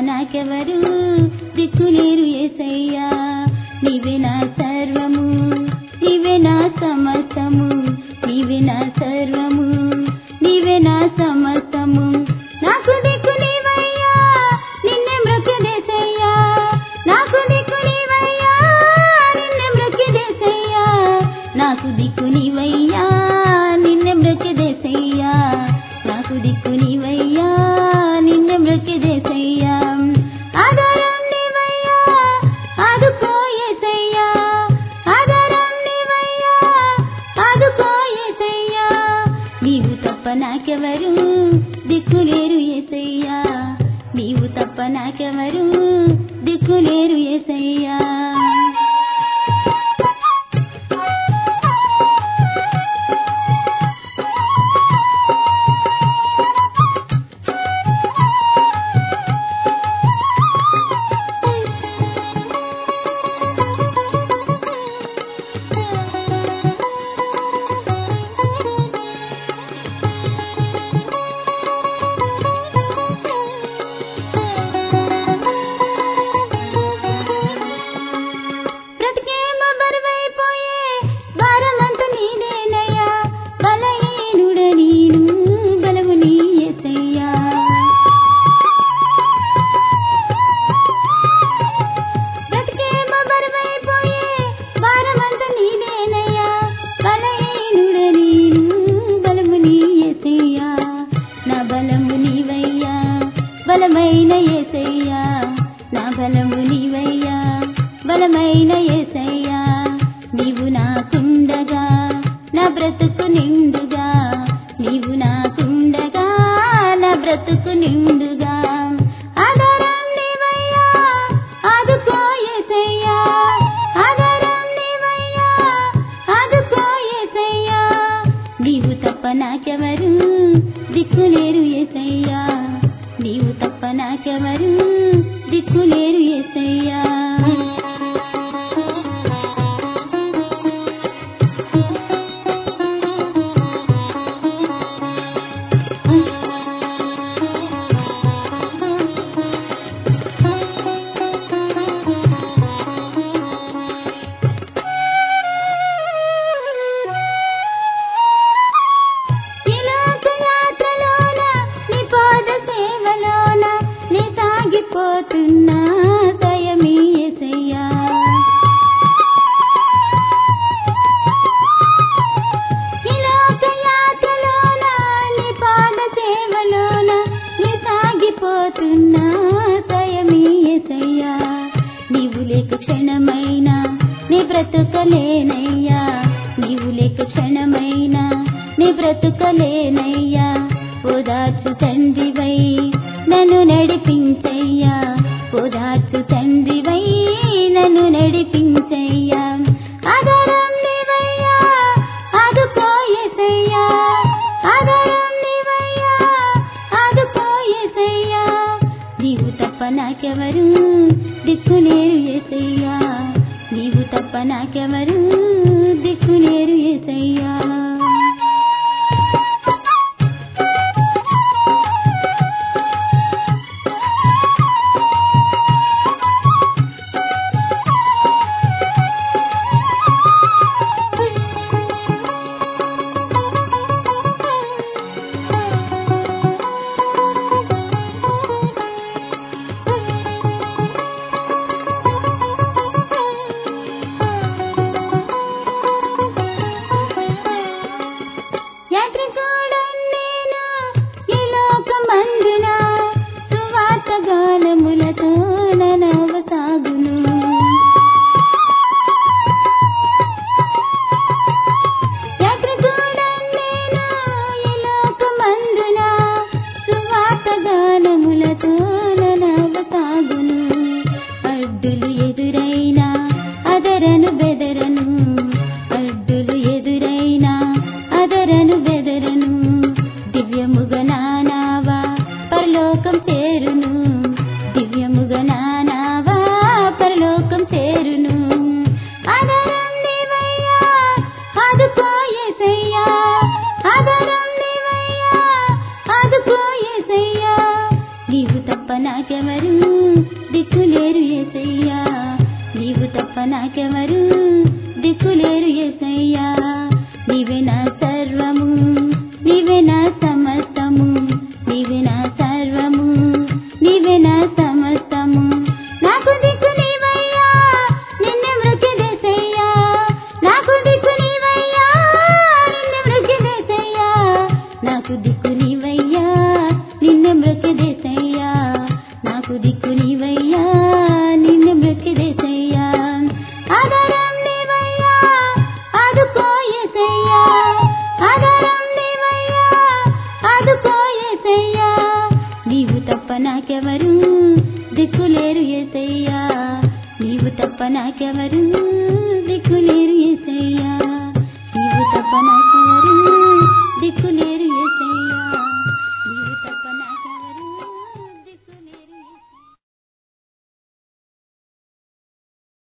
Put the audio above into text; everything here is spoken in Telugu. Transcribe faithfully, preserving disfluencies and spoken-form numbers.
నాకెవరు దిక్కులేరు యేసయ్యా నీవే నా సర్వము నీవే నా సమస్తము నీవే నా సర్వము నీవే నా సమస్తము నాకు దిక్కు నీవయ్యా నిన్నే మ్రొక్కెదెసయ్యా నాకు దిక్కు నీవయ్యా నిన్నే మ్రొక్కెదెసయ్యా నాకు దిక్కు నీవయ్యా నిన్నే మ్రొక్కెదెసయ్యా నాకు దిక్కు నీవయ్యా నిన్నే మ్రొక్కెదెసయ్యా ఆధారం నీవయ్యా ఆదుకో యేసయ్యా ఆధారం నీవయ్యా ఆదుకో యేసయ్యా నీవు తప్ప నాకెవరు దిక్కులేరు యేసయ్యా నీవు తప్ప నాకెవరు దిక్కులేరు యేసయ్యా బలమైన యేసయ్యా నా బలము నీవయ్యా బలమైన యేసయ్యా నీవు నాకుండగా నా బ్రతుకు నిండుగా నీవు నాకుండగా నా బ్రతుకు నిండుగా ఆధారం నీవయ్యా ఆదుకో యేసయ్యా ఆధారం నీవయ్యా ఆదుకో యేసయ్యా నీవు తప్ప నాకెవరు దిక్కులేరు యేసయ్యా నీవు తప్ప నాకెవరు దిక్కులేరు యేసయ్యా పోతున్నా దయమీ యేసయ్యా ఈ లోక యాత్రలోన నీ పాద సేవలోన నీ సాగిపోతున్నా దయమీ యేసయ్యా నీవు లేక క్షణమైనా నీ బ్రతుకలేనయ్యా నీవు లేక క్షణమైనా నీ బ్రతుకలేనయ్యా ఓదార్చు తండ్రివై నన్ను నడిపించయ్యా ఓదార్చు తండ్రివై నన్ను నడిపించయ్యా ఆధారం నీవయ్యా ఆదుకో యేసయ్యా ఆధారం నీవయ్యా ఆదుకో యేసయ్యా నీవు తప్ప నాకెవరు దిక్కులేరు యేసయ్యా నీవు తప్ప నాకెవరు దిక్కులేరు యేసయ్యా అడ్డులు ఎదురైనా అదరను బెదరను అడ్డులు ఎదురైనా అదరను బెదరను దివ్యముగా నానావా పరలోకం చేరును దివ్యముగా నానావా పరలోకం చేరును ఆధారం నీవయ్యా ఆదుకో యేసయ్యా ఆధారం నీవయ్యా ఆదుకో యేసయ్యా నీవు తప్ప నాకెవరు నాకెవరు దిక్కులేరు యేసయ్యా నీవే నా సర్వము నీవే నా సమస్తము నీవే నా సర్వము నీవే నా సమస్తము నాకు దిక్కు నీవయ్యా నిన్నే మృక్కెదెసయ్యా నాకు దిక్కు నీవయ్యా నిన్నే మృక్కెదెసయ్యా నాకు దిక్కు నీవయ్యా నిన్నే మృక్కెదెసయ్యా నాకు దిక్కు నీవయ్యా నిన్నే మృక్కెదెసయ్యా ఆధారం నీవయ్యా ఆదుకో యేసయ్యా ఆధారం నీవయ్యా ఆదుకో యేసయ్యా నీవు తప్ప నాకెవరు దిక్కులేరు యేసయ్యా నీవు తప్ప నాకెవరు దిక్కులేరు యేసయ్యా నీవు తప్ప నాకు